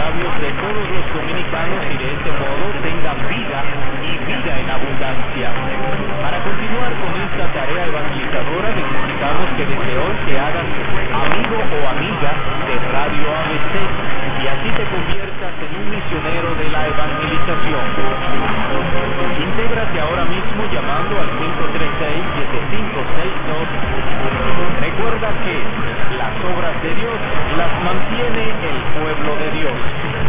labios de todos los dominicanos y de este modo tengan vida y vida en abundancia. Para continuar con esta tarea evangelizadora necesitamos que desde hoy te hagas amigo o amiga de Radio ABC y así te conviertas en un misionero de la evangelización. Intégrate ahora mismo llamando al 536-7562. Recuerda que las obras de Dios las mantiene el pueblo de Dios.